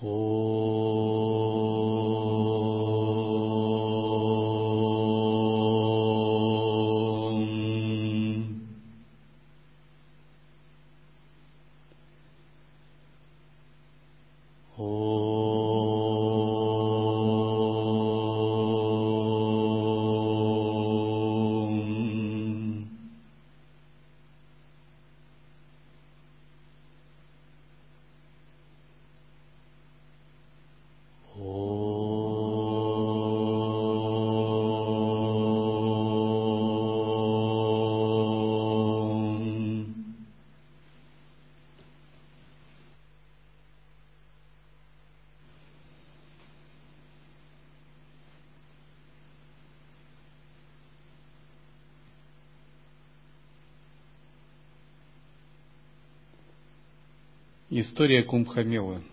История Кумбха-мелы.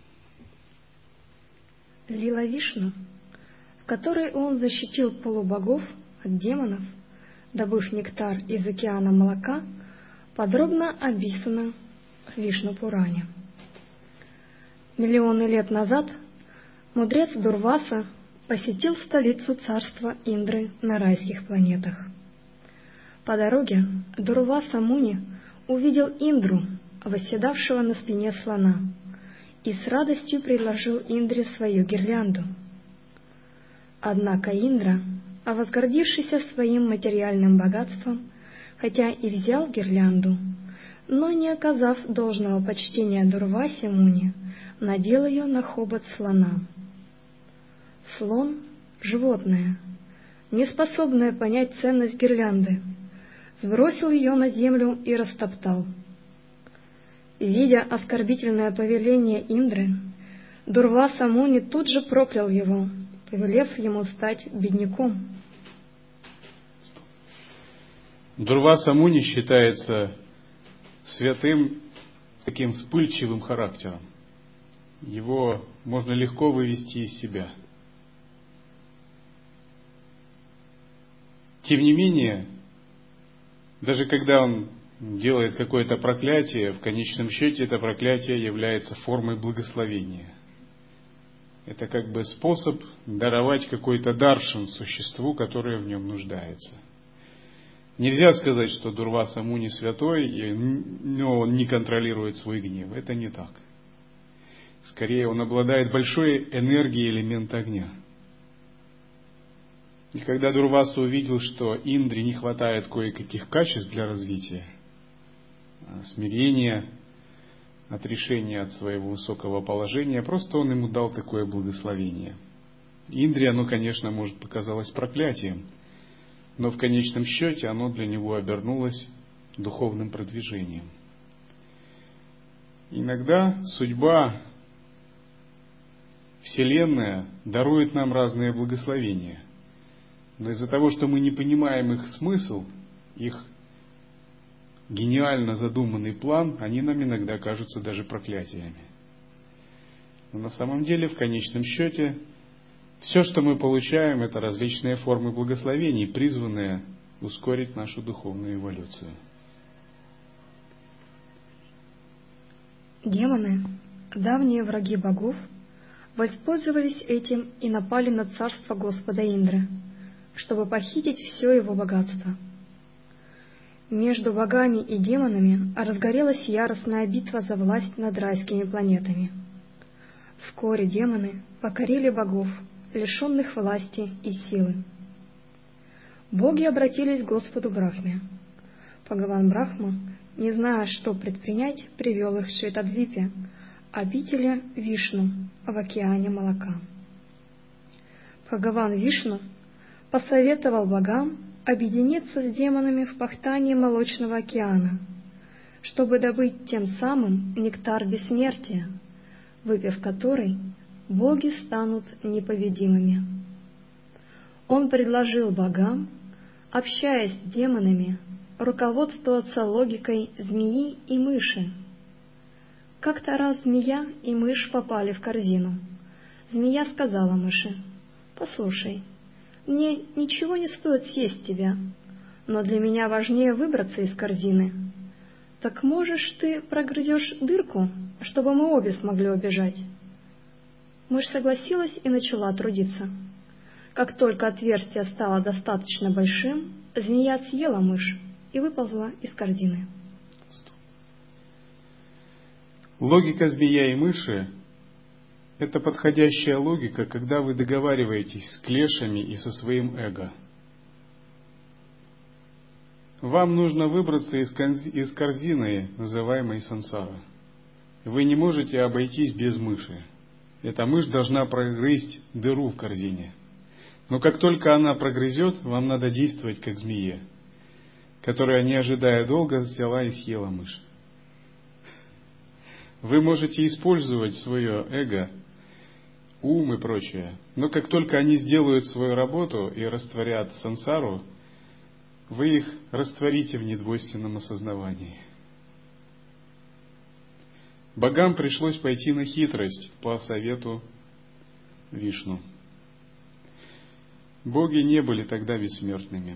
Лила Вишну, в которой он защитил полубогов от демонов, добыв нектар из океана молока, подробно описана в Вишну-Пуране. Миллионы лет назад мудрец Дурваса посетил столицу царства Индры на райских планетах. По дороге Дурваса Муни увидел Индру, восседавшего на спине слона, и с радостью предложил Индре свою гирлянду. Однако Индра, возгордившийся своим материальным богатством, хотя и взял гирлянду, но, не оказав должного почтения Дурвасе Муни, надел ее на хобот слона. Слон — животное, не способное понять ценность гирлянды, сбросил ее на землю и растоптал. Видя оскорбительное повеление Индры, Дурваса Муни тут же проклял его, повелев ему стать бедняком. Дурваса Муни считается святым с таким вспыльчивым характером. Его можно легко вывести из себя. Тем не менее, даже когда он делает какое-то проклятие, в конечном счете это проклятие является формой благословения. Это как бы способ даровать какой-то даршан существу, которое в нем нуждается. Нельзя сказать, что Дурваса Муни святой, но он не контролирует свой гнев. Это не так. Скорее, он обладает большой энергией элемента огня. И когда Дурваса увидел, что Индре не хватает кое-каких качеств для развития, смирения, отрешения от своего высокого положения, просто он ему дал такое благословение. Индре оно, конечно, может показалось проклятием, но в конечном счете оно для него обернулось духовным продвижением. Иногда судьба, Вселенная дарует нам разные благословения, но из-за того, что мы не понимаем их смысл, их гениально задуманный план, они нам иногда кажутся даже проклятиями. Но на самом деле, в конечном счете, все, что мы получаем, это различные формы благословений, призванные ускорить нашу духовную эволюцию. Демоны, давние враги богов, воспользовались этим и напали на царство Господа Индры, чтобы похитить все его богатство. Между богами и демонами разгорелась яростная битва за власть над райскими планетами. Вскоре демоны покорили богов, лишенных власти и силы. Боги обратились к Господу Брахме. Бхагаван Брахма, не зная, что предпринять, привел их в Шветадвипе, обители Вишну в океане молока. Бхагаван Вишну посоветовал богам объединиться с демонами в пахтании молочного океана, чтобы добыть тем самым нектар бессмертия, выпив который, боги станут непобедимыми. Он предложил богам, общаясь с демонами, руководствоваться логикой змеи и мыши. Как-то раз змея и мышь попали в корзину. Змея сказала мыши: «Послушай, мне ничего не стоит съесть тебя, но для меня важнее выбраться из корзины. Так можешь ты прогрызешь дырку, чтобы мы обе смогли убежать?» Мышь согласилась и начала трудиться. Как только отверстие стало достаточно большим, змея съела мышь и выползла из корзины. Логика змея и мыши – это подходящая логика, когда вы договариваетесь с клешами и со своим эго. Вам нужно выбраться из корзины, называемой сансара. Вы не можете обойтись без мыши. Эта мышь должна прогрызть дыру в корзине. Но как только она прогрызет, вам надо действовать как змее, которая, не ожидая долго, взяла и съела мышь. Вы можете использовать свое эго, ум и прочее, но как только они сделают свою работу и растворят сансару, вы их растворите в недвойственном осознавании. Богам пришлось пойти на хитрость по совету Вишну. Боги не были тогда бессмертными,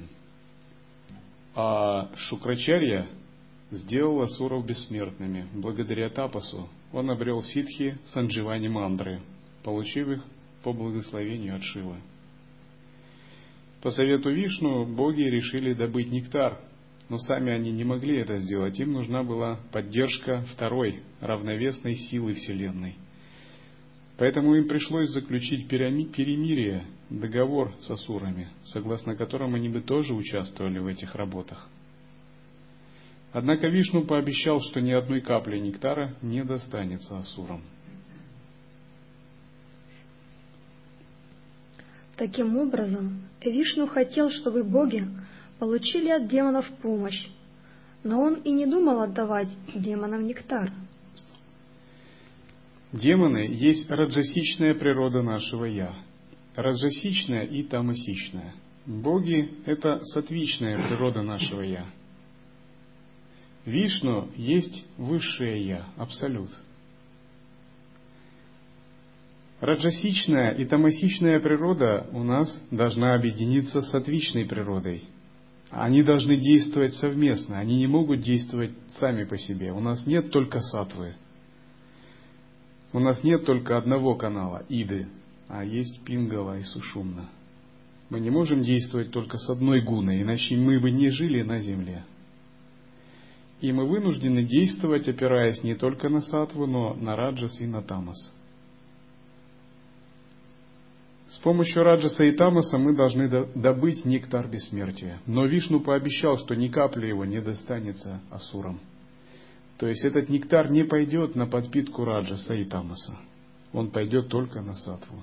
а Шукрачарья сделал асуров бессмертными. Благодаря тапасу он обрел ситхи сандживани мандры, получив их по благословению от Шивы. По совету Вишну боги решили добыть нектар, но сами они не могли это сделать. Им нужна была поддержка второй, равновесной силы Вселенной. Поэтому им пришлось заключить перемирие, договор с асурами, согласно которому они бы тоже участвовали в этих работах. Однако Вишну пообещал, что ни одной капли нектара не достанется асурам. Таким образом, Вишну хотел, чтобы боги получили от демонов помощь, но он и не думал отдавать демонам нектар. Демоны есть раджасичная природа нашего «я», раджасичная и тамасичная. Боги – это сатвичная природа нашего «я». Вишну есть высшее «я», абсолют. Раджасичная и тамасичная природа у нас должна объединиться с сатвичной природой. Они должны действовать совместно, они не могут действовать сами по себе. У нас нет только сатвы. У нас нет только одного канала, иды, а есть пингала и сушумна. Мы не можем действовать только с одной гуной, иначе мы бы не жили на земле. И мы вынуждены действовать, опираясь не только на сатву, но на раджас и на тамас. С помощью раджаса и тамаса мы должны добыть нектар бессмертия. Но Вишну пообещал, что ни капли его не достанется асурам. То есть этот нектар не пойдет на подпитку раджаса и тамаса. Он пойдет только на сатву.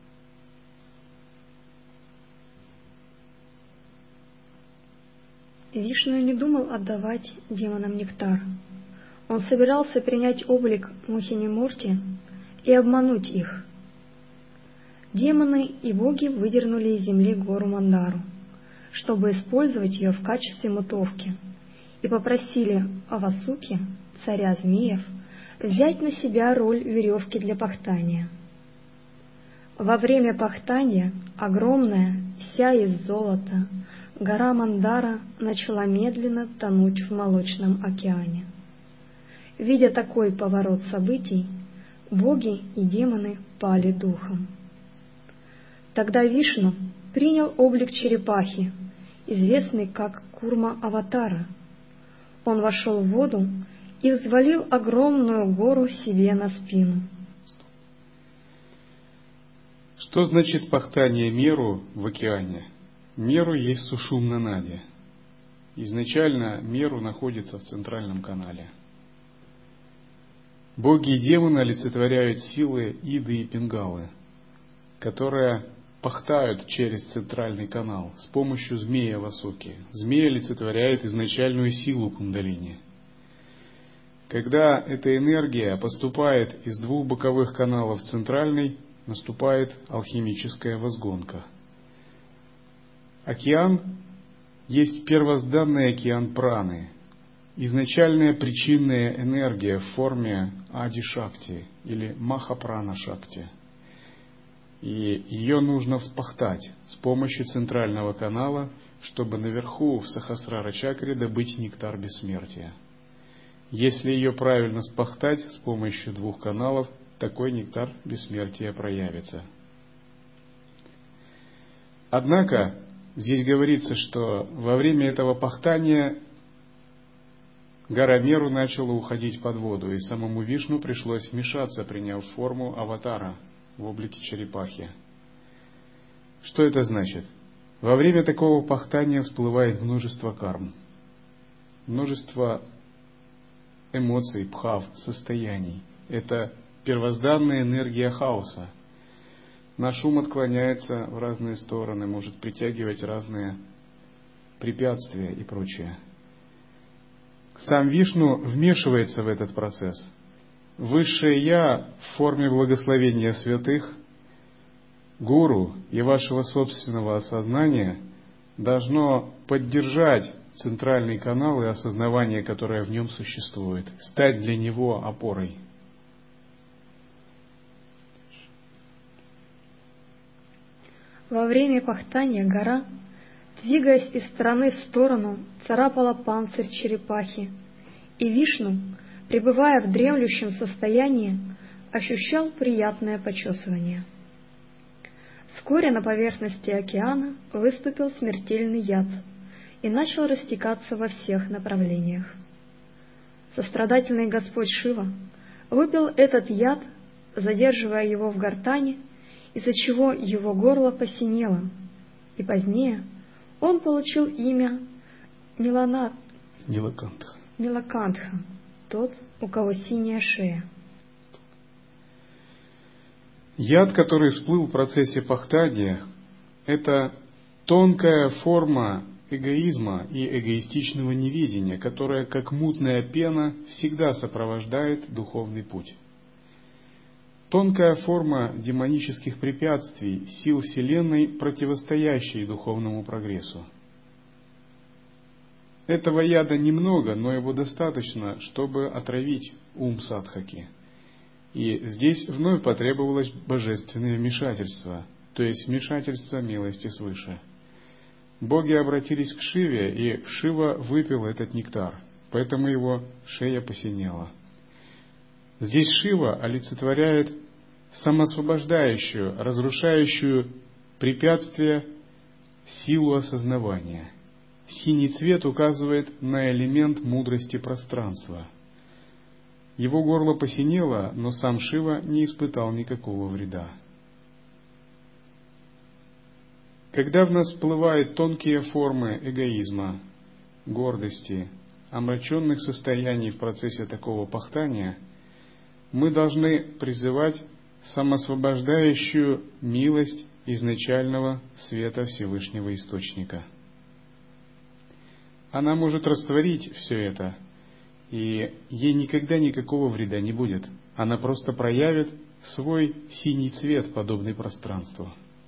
Вишну не думал отдавать демонам нектар. Он собирался принять облик Мохини-Мурти и обмануть их. Демоны и боги выдернули из земли гору Мандару, чтобы использовать ее в качестве мутовки, и попросили Авасуки, царя змеев, взять на себя роль веревки для пахтания. Во время пахтания огромная, вся из золота, гора Мандара начала медленно тонуть в молочном океане. Видя такой поворот событий, боги и демоны пали духом. Тогда Вишну принял облик черепахи, известный как Курма-аватара. Он вошел в воду и взвалил огромную гору себе на спину. Что значит пахтание меру в океане? Меру есть сушумна нади. Изначально меру находится в центральном канале. Боги и демоны олицетворяют силы Иды и Пингалы, которые пахтают через центральный канал с помощью змея Васуки. Змея олицетворяет изначальную силу кундалини. Когда эта энергия поступает из двух боковых каналов в центральный, наступает алхимическая возгонка. Океан есть первозданный океан праны, изначальная причинная энергия в форме Ади-шакти или Маха-прана-шакти. И ее нужно вспахтать с помощью центрального канала, чтобы наверху в Сахасрара-чакре добыть нектар бессмертия. Если ее правильно вспахтать с помощью двух каналов, такой нектар бессмертия проявится. Однако, здесь говорится, что во время этого пахтания гора Меру начала уходить под воду, и самому Вишну пришлось вмешаться, приняв форму аватара в облике черепахи. Что это значит? Во время такого пахтания всплывает множество карм, множество эмоций, бхав, состояний. Это первозданная энергия хаоса. Наш ум отклоняется в разные стороны, может притягивать разные препятствия и прочее. Сам Вишну вмешивается в этот процесс. Высшее Я в форме благословения святых, гуру и вашего собственного осознания должно поддержать центральный канал и осознавание, которое в нем существует, стать для него опорой. Во время пахтания гора, двигаясь из стороны в сторону, царапала панцирь черепахи, и Вишну, пребывая в дремлющем состоянии, ощущал приятное почесывание. Вскоре на поверхности океана выступил смертельный яд и начал растекаться во всех направлениях. Сострадательный Господь Шива выпил этот яд, задерживая его в гортани, из-за чего его горло посинело, и позднее он получил имя Нилакантха, тот, у кого синяя шея. Яд, который всплыл в процессе пахтания, это тонкая форма эгоизма и эгоистичного неведения, которая, как мутная пена, всегда сопровождает духовный путь. Тонкая форма демонических препятствий, сил Вселенной, противостоящей духовному прогрессу. Этого яда немного, но его достаточно, чтобы отравить ум садхаки. И здесь вновь потребовалось божественное вмешательство, то есть вмешательство милости свыше. Боги обратились к Шиве, и Шива выпил этот нектар, поэтому его шея посинела. Здесь Шива олицетворяет самоосвобождающую, разрушающую препятствия силу осознавания. Синий цвет указывает на элемент мудрости пространства. Его горло посинело, но сам Шива не испытал никакого вреда. Когда в нас всплывают тонкие формы эгоизма, гордости, омраченных состояний в процессе такого пахтания, мы должны призывать самосвобождающую милость изначального света Всевышнего Источника. Она может растворить все это, и ей никогда никакого вреда не будет. Она просто проявит свой синий цвет, подобный пространству.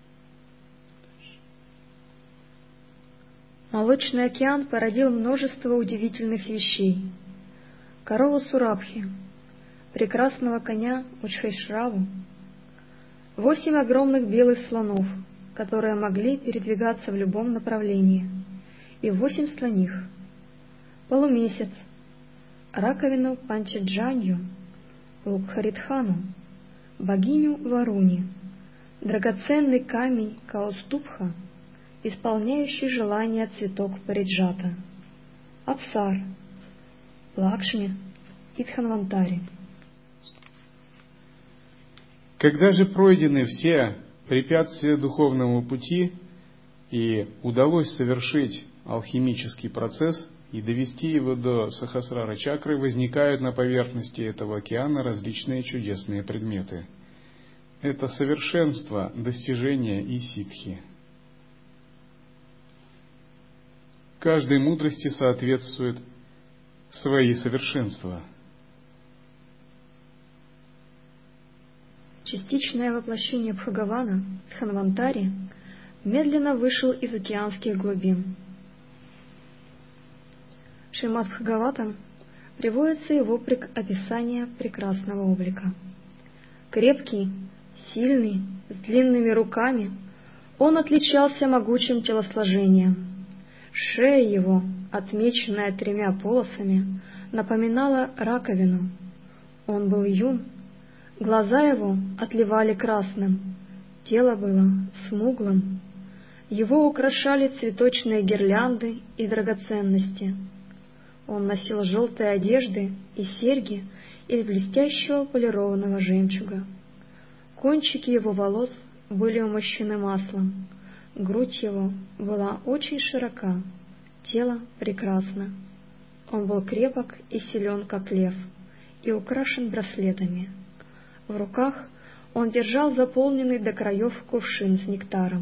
Молочный океан породил множество удивительных вещей. Корову Сурабхи, прекрасного коня Учхайшраву, 8 огромных белых слонов, которые могли передвигаться в любом направлении, и 8 слоних, полумесяц, раковину Панчаджанью, Лукхаритхану, богиню Варуни, драгоценный камень Каустубха, исполняющий желания цветок Париджата, Апсар, Лакшми и Дханвантари. Когда же пройдены все препятствия духовному пути и удалось совершить алхимический процесс и довести его до Сахасрара чакры, возникают на поверхности этого океана различные чудесные предметы. Это совершенство, достижение и ситхи. Каждой мудрости соответствуют свои совершенства. Частичное воплощение Бхагавана, Дханвантари, медленно вышел из океанских глубин. В Шримад Бхагаватам приводится его описание прекрасного облика. Крепкий, сильный, с длинными руками, он отличался могучим телосложением. Шея его, отмеченная 3 полосами, напоминала раковину. Он был юн, Глаза его отливали красным, тело было смуглым. Его украшали цветочные гирлянды и драгоценности. Он носил желтые одежды и серьги из блестящего полированного жемчуга. Кончики его волос были умощены маслом, грудь его была очень широка, тело прекрасно. Он был крепок и силен, как лев, и украшен браслетами. В руках он держал заполненный до краев кувшин с нектаром.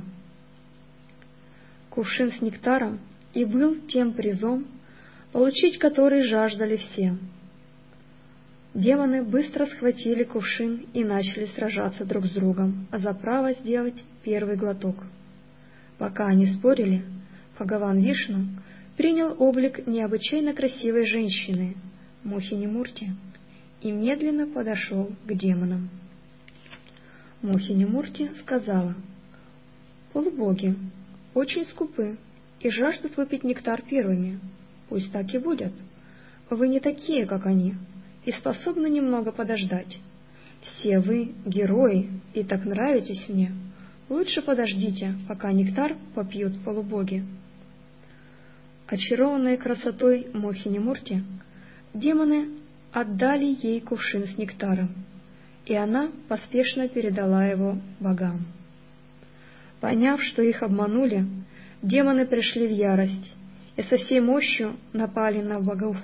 Кувшин с нектаром и был тем призом, получить который жаждали все. Демоны быстро схватили кувшин и начали сражаться друг с другом за право сделать первый глоток. Пока они спорили, Бхагаван Вишну принял облик необычайно красивой женщины, Мохини-Мурти, и медленно подошел к демонам. Мохини-Мурти сказала: «Полубоги очень скупы и жаждут выпить нектар первыми. Пусть так и будет. Вы не такие, как они, и способны немного подождать. Все вы герои и так нравитесь мне. Лучше подождите, пока нектар попьют полубоги». Очарованные красотой Мохини-Мурти, демоны отдали ей кувшин с нектаром, и она поспешно передала его богам. Поняв, что их обманули, демоны пришли в ярость и со всей мощью напали на богов.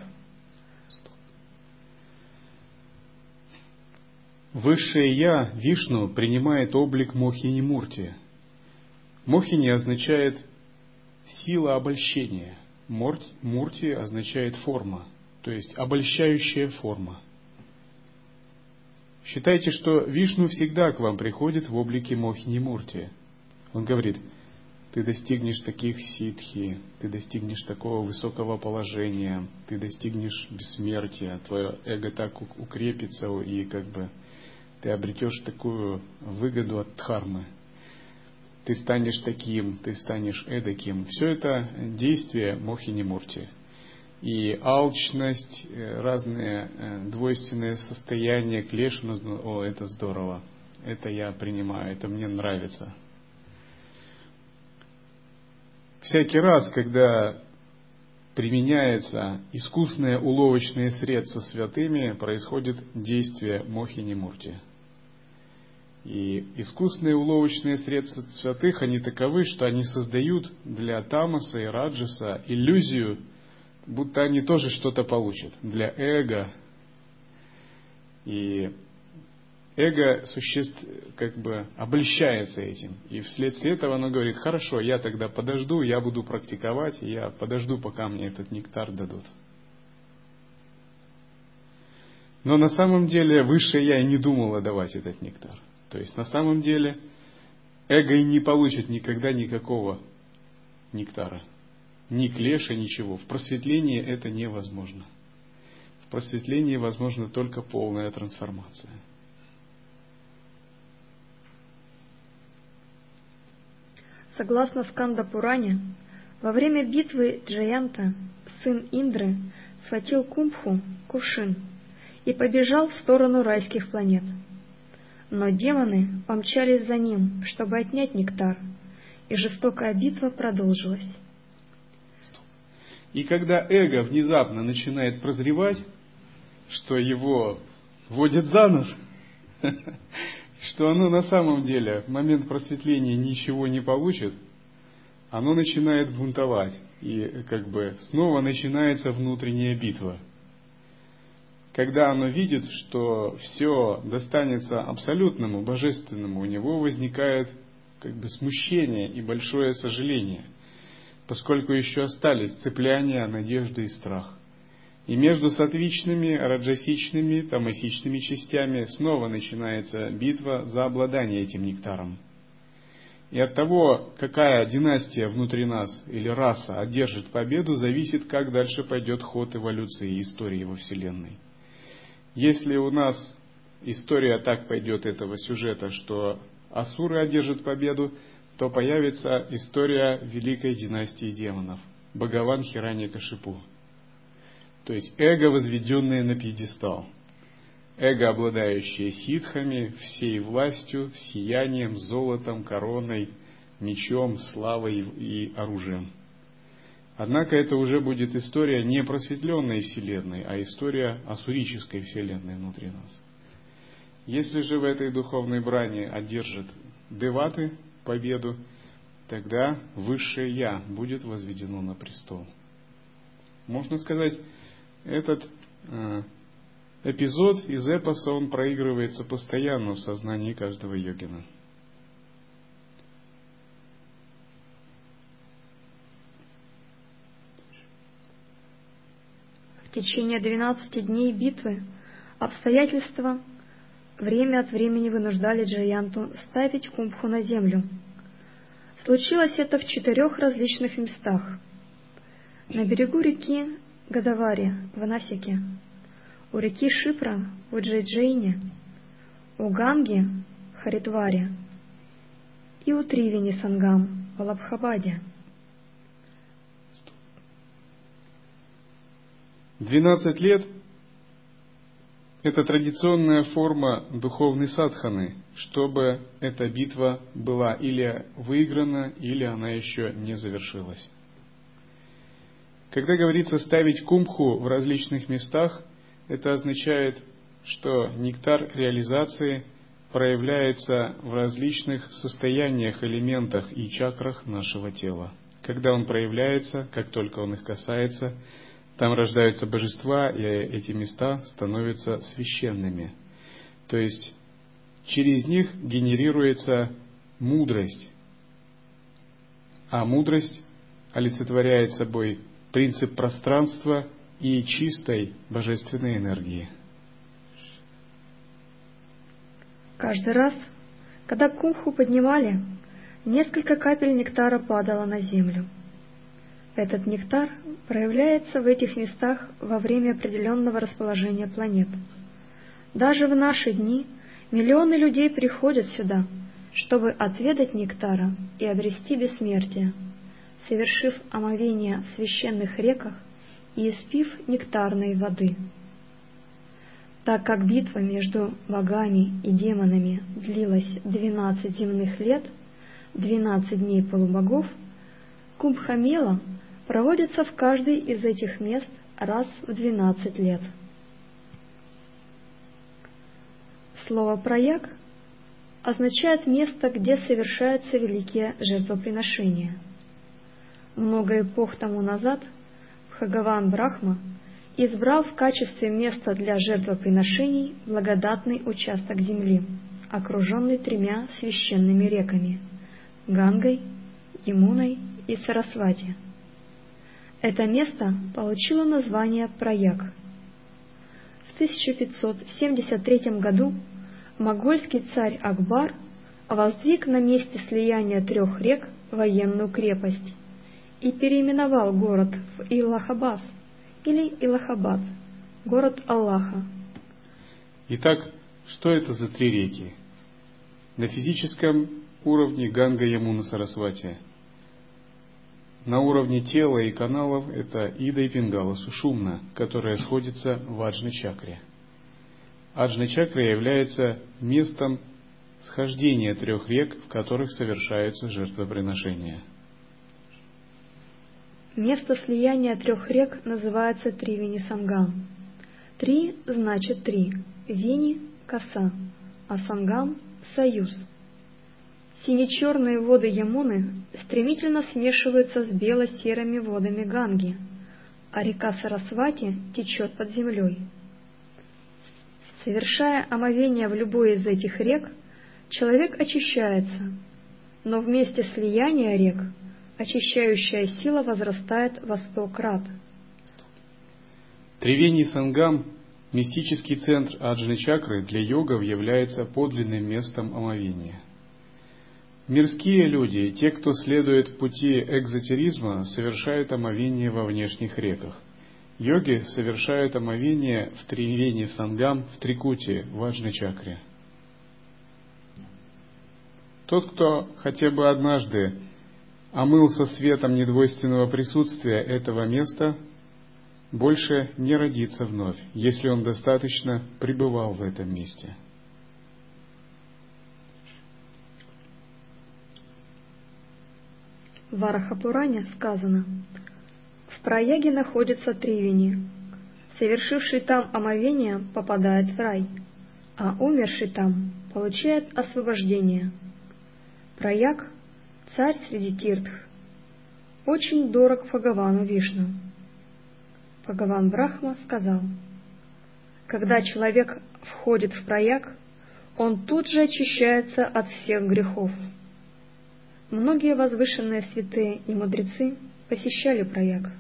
Высшее Я, Вишну, принимает облик Мохини-Мурти. Мохини означает сила обольщения. Мурти означает форма, то есть обольщающая форма. Считайте, что Вишну всегда к вам приходит в облике Мохини-Мурти. Он говорит: ты достигнешь таких ситхи, ты достигнешь такого высокого положения, ты достигнешь бессмертия, твое эго так укрепится, и ты обретешь такую выгоду от дхармы. Ты станешь таким, ты станешь эдаким. Все это действие Мохини-Мурти. И алчность, разные двойственные состояния, клеша, это здорово, это я принимаю, это мне нравится. Всякий раз, когда применяется искусное уловочное средство святыми, происходит действие Мохини-Мурти. И искусные уловочные средства святых, они таковы, что они создают для тамаса и раджаса иллюзию, будто они тоже что-то получат для эго. И эго существ обольщается этим. И вследствие этого оно говорит: хорошо, я тогда подожду, я буду практиковать, я подожду, пока мне этот нектар дадут. Но на самом деле высшее Я и не думало давать этот нектар. То есть на самом деле эго и не получит никогда никакого нектара. Ни клеша, ничего. В просветлении это невозможно. В просветлении возможна только полная трансформация. Согласно Сканда-Пуране, во время битвы Джаянта сын Индры схватил Кумбху, кувшин, и побежал в сторону райских планет. Но демоны помчались за ним, чтобы отнять нектар, и жестокая битва продолжилась. И когда эго внезапно начинает прозревать, что его водят за нос, что оно на самом деле в момент просветления ничего не получит, оно начинает бунтовать, и снова начинается внутренняя битва. Когда оно видит, что все достанется абсолютному, божественному, у него возникает смущение и большое сожаление, поскольку еще остались цепляния, надежды и страх. И между сатвичными, раджасичными, тамасичными частями снова начинается битва за обладание этим нектаром. И от того, какая династия внутри нас или раса одержит победу, зависит, как дальше пойдет ход эволюции и истории во Вселенной. Если у нас история так пойдет этого сюжета, что асуры одержат победу, то появится история великой династии демонов, Бхагаван Хираньякашипу. То есть эго, возведенное на пьедестал. эго, обладающее ситхами, всей властью, сиянием, золотом, короной, мечом, славой и оружием. Однако это уже будет история не просветленной Вселенной, а история ассурической Вселенной внутри нас. Если же в этой духовной брани одержат деваты победу, тогда высшее Я будет возведено на престол. Можно сказать, этот эпизод из эпоса, он проигрывается постоянно в сознании каждого йогина. В течение 12 дней битвы обстоятельства время от времени вынуждали Джаянту ставить кумбху на землю. Случилось это в 4 различных местах. На берегу реки Гадавари в Насике, у реки Шипра в Уджайджайне, у Ганги в Харидваре и у Тривени Сангам в Аллабхабаде. 12 лет – это традиционная форма духовной садханы, чтобы эта битва была или выиграна, или она еще не завершилась. Когда говорится ставить кумбху в различных местах, это означает, что нектар реализации проявляется в различных состояниях, элементах и чакрах нашего тела. Когда он проявляется, как только он их касается, там рождаются божества, и эти места становятся священными. То есть через них генерируется мудрость. А мудрость олицетворяет собой принцип пространства и чистой божественной энергии. Каждый раз, когда кумбху поднимали, несколько капель нектара падало на землю. Этот нектар проявляется в этих местах во время определенного расположения планет. Даже в наши дни миллионы людей приходят сюда, чтобы отведать нектара и обрести бессмертие, совершив омовение в священных реках и испив нектарной воды. Так как битва между богами и демонами длилась 12 земных лет, 12 дней полубогов, кумбха-мела проводится в каждой из этих мест раз в 12 лет. Слово «праяг» означает место, где совершаются великие жертвоприношения. Много эпох тому назад Бхагаван Брахма избрал в качестве места для жертвоприношений благодатный участок земли, окруженный 3 священными реками – Гангой, Ямуной и Сарасвати. Это место получило название Праяг. В 1573 году могольский царь Акбар воздвиг на месте слияния 3 рек военную крепость и переименовал город в Илахабад или Илахабад, город Аллаха. Итак, что это за 3 реки? На физическом уровне Ганга, Ямуна, Сарасвати. На уровне тела и каналов это Ида и Пингала, Сушумна, которая сходится в Аджна-чакре. Аджна-чакра является местом схождения 3 рек, в которых совершаются жертвоприношения. Место слияния 3 рек называется Тривени Сангам. 3 значит 3, Вени – коса, а Сангам – союз. Сине-черные воды Ямуны стремительно смешиваются с бело-серыми водами Ганги, а река Сарасвати течет под землей. Совершая омовение в любой из этих рек, человек очищается, но в месте слияния рек очищающая сила возрастает во 100 крат. Тривени Сангам, мистический центр Аджны-чакры, для йогов является подлинным местом омовения. Мирские люди, те, кто следует пути экзотеризма, совершают омовение во внешних реках. Йоги совершают омовение в Тривени Сангам, в Трикути, в Аджны-чакре. Тот, кто хотя бы однажды омылся светом недвойственного присутствия этого места, больше не родится вновь, если он достаточно пребывал в этом месте. В Арахапуране сказано: в Праяге находится Тривени. Совершивший там омовение попадает в рай, а умерший там получает освобождение. Праяг — царь среди тиртх, очень дорог Бхагавану Вишну. Бхагаван Брахма сказал: когда человек входит в Праяг, он тут же очищается от всех грехов. Многие возвышенные святые и мудрецы посещали Праяг.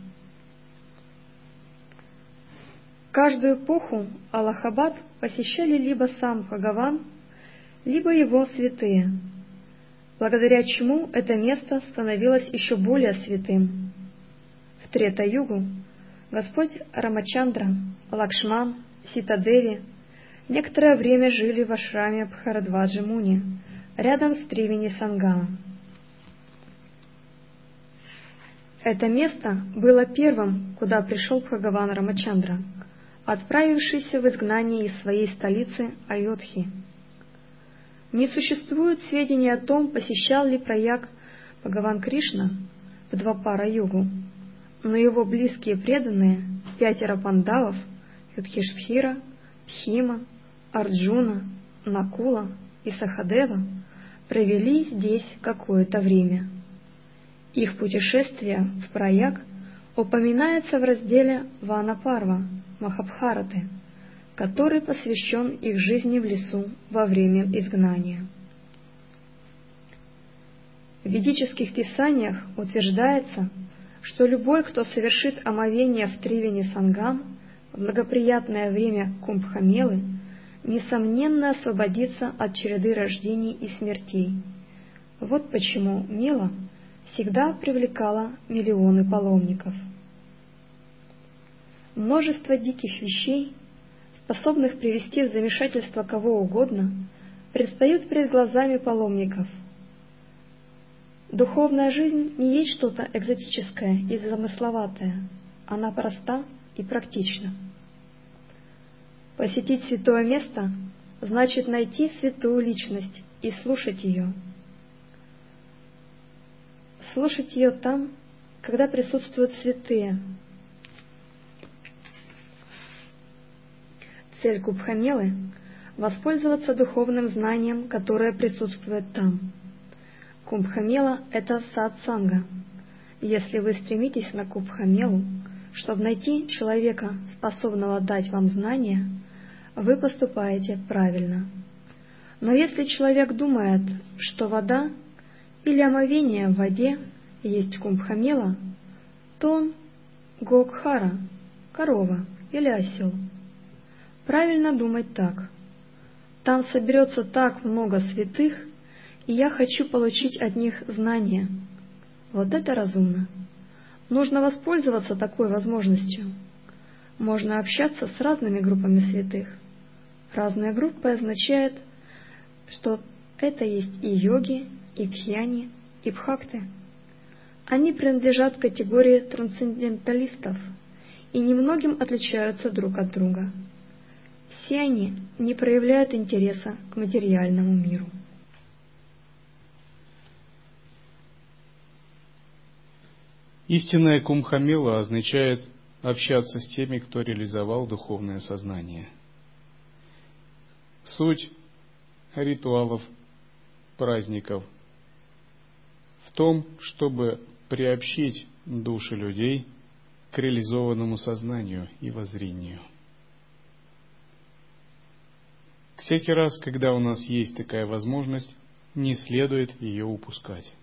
Каждую эпоху Аллахабад посещали либо сам Бхагаван, либо его святые, благодаря чему это место становилось еще более святым. В Трета-югу Господь Рамачандра, Лакшман, Сита-деви некоторое время жили в ашраме Бхарадваджи Муни, рядом с Тривени Сангамом. Это место было первым, куда пришел Бхагаван Рамачандра, отправившийся в изгнание из своей столицы Айодхи. Не существует сведений о том, посещал ли Праяг Бхагаван Кришна в Двапара-югу, но его близкие преданные, 5 пандавов — Юдхиштхира, Бхима, Арджуна, Накула и Сахадева — провели здесь какое-то время. Их путешествие в Праяг упоминается в разделе Вана-парва Махабхараты, который посвящен их жизни в лесу во время изгнания. В ведических писаниях утверждается, что любой, кто совершит омовение в Тривени Сангам в благоприятное время Кумбхамелы, несомненно освободится от череды рождений и смертей. Вот почему Мела всегда привлекала миллионы паломников. Множество диких вещей, способных привести в замешательство кого угодно, предстают перед глазами паломников. Духовная жизнь не есть что-то экзотическое и замысловатое, она проста и практична. Посетить святое место значит найти святую личность и слушать ее. Слушать ее там, когда присутствуют святые. Цель Кумбхамелы — воспользоваться духовным знанием, которое присутствует там. Кумбхамела — это сатсанга. Если вы стремитесь на Кумбхамелу, чтобы найти человека, способного дать вам знания, вы поступаете правильно. Но если человек думает, что вода или омовение в воде есть Кумбхамела, то он Гокхара, корова или осел. Правильно думать так: там соберется так много святых, и я хочу получить от них знания. Вот это разумно. Нужно воспользоваться такой возможностью. Можно общаться с разными группами святых. Разные группы означает, что это есть и йоги, и гьяни, и бхакты. Они принадлежат к категории трансценденталистов и немногим отличаются друг от друга. Все они не проявляют интереса к материальному миру. Истинная Кумбхамела означает общаться с теми, кто реализовал духовное сознание. Суть ритуалов, праздников в том, чтобы приобщить души людей к реализованному сознанию и воззрению. Всякий раз, когда у нас есть такая возможность, не следует ее упускать.